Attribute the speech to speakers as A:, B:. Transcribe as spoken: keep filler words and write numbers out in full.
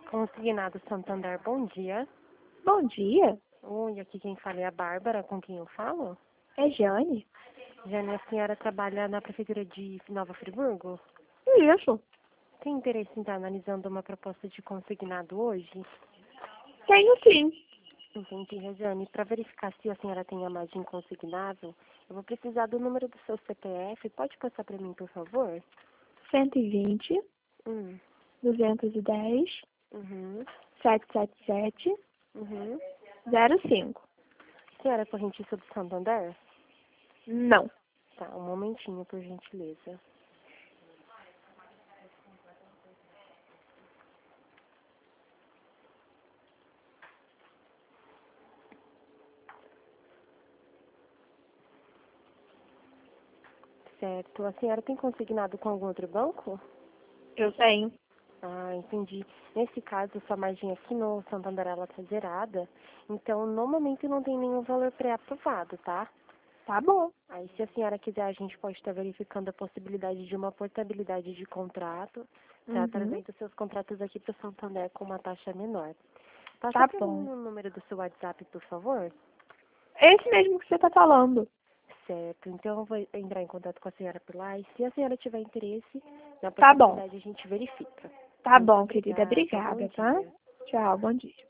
A: Consignado Santander, bom dia.
B: Bom dia,
A: Oi, aqui quem fala é a Bárbara, com quem eu falo.
B: é Jane.
A: Jane, a senhora trabalha na Prefeitura de Nova Friburgo?
B: Isso,
A: Tem interesse em estar analisando uma proposta de consignado hoje?
B: tenho sim.
A: Entendi, Jane. Para verificar se a senhora tem a margem consignado, eu vou precisar do número do seu C P F. Pode passar para mim, por favor?
B: cento e vinte,
A: Hum,
B: duzentos e dez,
A: uhum,
B: setecentos e setenta e sete,
A: uhum.
B: zero cinco.
A: Senhora é correntista do Santander?
B: Não.
A: Tá, um momentinho, por gentileza. Certo. A senhora tem consignado com algum outro banco?
B: Eu tenho.
A: Ah, entendi. Nesse caso, sua margem aqui no Santander ela está zerada, então no momento não tem nenhum valor pré-aprovado, tá?
B: Tá bom.
A: Aí se a senhora quiser, a gente pode estar verificando a possibilidade de uma portabilidade de contrato, tá?
B: Uhum.
A: Trazendo seus contratos aqui para o Santander com uma taxa menor. Passa
B: Tá
A: para mim
B: bom.
A: o número do seu WhatsApp, por favor.
B: Esse mesmo que você tá falando.
A: Certo, então eu vou entrar em contato com a senhora por lá e se a senhora tiver interesse na
B: Tá bom.
A: possibilidade, a gente verifica.
B: Tá
A: Muito
B: bom, querida.
A: obrigada, bom
B: Obrigada, tá?
A: dia.
B: Tchau, bom dia.